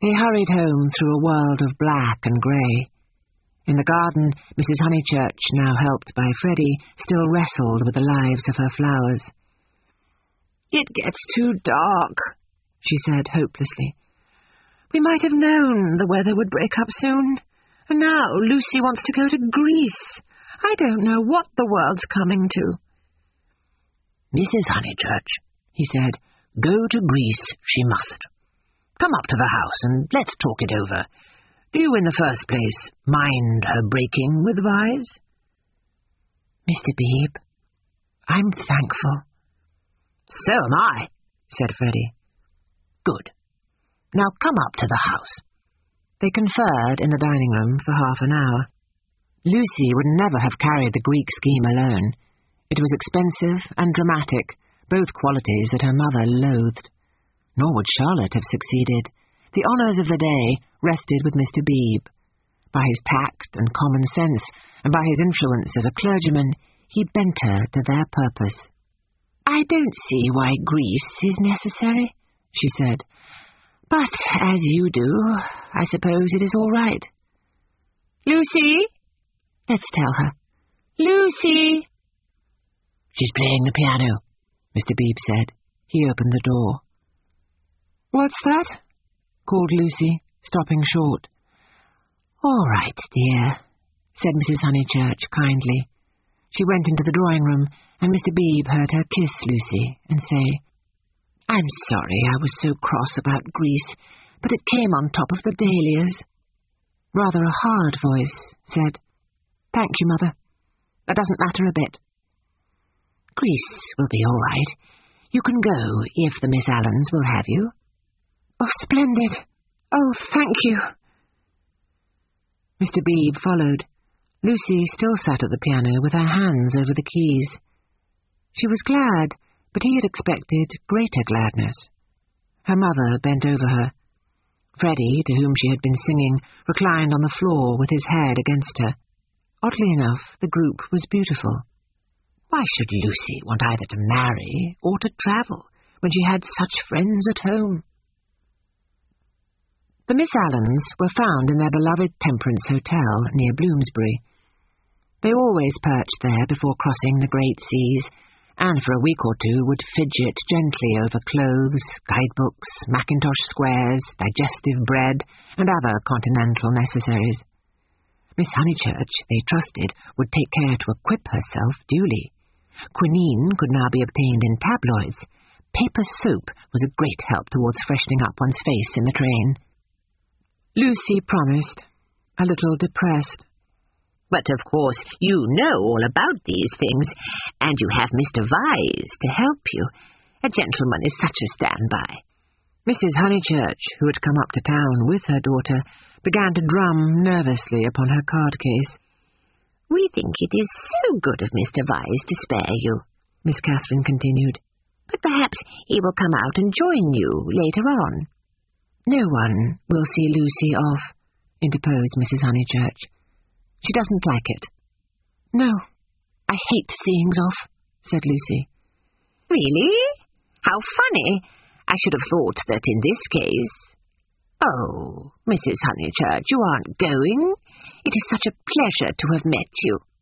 They hurried home through a world of black and grey. In the garden, Mrs. Honeychurch, now helped by Freddie, still wrestled with the lives of her flowers. "It gets too dark," she said hopelessly. "We might have known the weather would break up soon. And now Lucy wants to go to Greece. I don't know what the world's coming to." "Mrs. Honeychurch," he said, "go to Greece she must. Come up to the house and let's talk it over. Do you, in the first place, mind her breaking with Vyse?" "Mr. Beebe, I'm thankful." "So am I," said Freddie. "Good. Now come up to the house." They conferred in the dining room for half an hour. Lucy would never have carried the Greek scheme alone. It was expensive and dramatic, both qualities that her mother loathed. Nor would Charlotte have succeeded. The honours of the day rested with Mr. Beebe. By his tact and common sense, and by his influence as a clergyman, he bent her to their purpose. "I don't see why Greece is necessary," she said. "But as you do, I suppose it is all right. Lucy? Let's tell her. Lucy!" "She's playing the piano," Mr. Beebe said. He opened the door. "What's that?" called Lucy, stopping short. "All right, dear," said Mrs. Honeychurch kindly. She went into the drawing-room, and Mr. Beebe heard her kiss Lucy and say, "I'm sorry I was so cross about Greece, but it came on top of the dahlias." Rather a hard voice said, "Thank you, Mother. That doesn't matter a bit. Greece will be all right. You can go if the Miss Allens will have you." "Oh, splendid. Oh, thank you." Mr. Beebe followed. Lucy still sat at the piano with her hands over the keys. She was glad, but he had expected greater gladness. Her mother bent over her. Freddie, to whom she had been singing, reclined on the floor with his head against her. Oddly enough, the group was beautiful. Why should Lucy want either to marry or to travel when she had such friends at home? The Miss Allens were found in their beloved Temperance Hotel near Bloomsbury. They always perched there before crossing the great seas, and for a week or two would fidget gently over clothes, guidebooks, Mackintosh squares, digestive bread, and other continental necessaries. Miss Honeychurch, they trusted, would take care to equip herself duly. Quinine could now be obtained in tabloids. Paper soap was a great help towards freshening up one's face in the train. Lucy promised, a little depressed. "But of course you know all about these things, and you have Mr. Vyse to help you. A gentleman is such a standby." Mrs. Honeychurch, who had come up to town with her daughter, began to drum nervously upon her card case. "We think it is so good of Mr. Vyse to spare you," Miss Catherine continued. "But perhaps he will come out and join you later on." "No one will see Lucy off," interposed Mrs. Honeychurch. "She doesn't like it." "No, I hate seeings off," said Lucy. "Really? How funny! I should have thought that in this case—" "Oh, Mrs. Honeychurch, you aren't going? It is such a pleasure to have met you."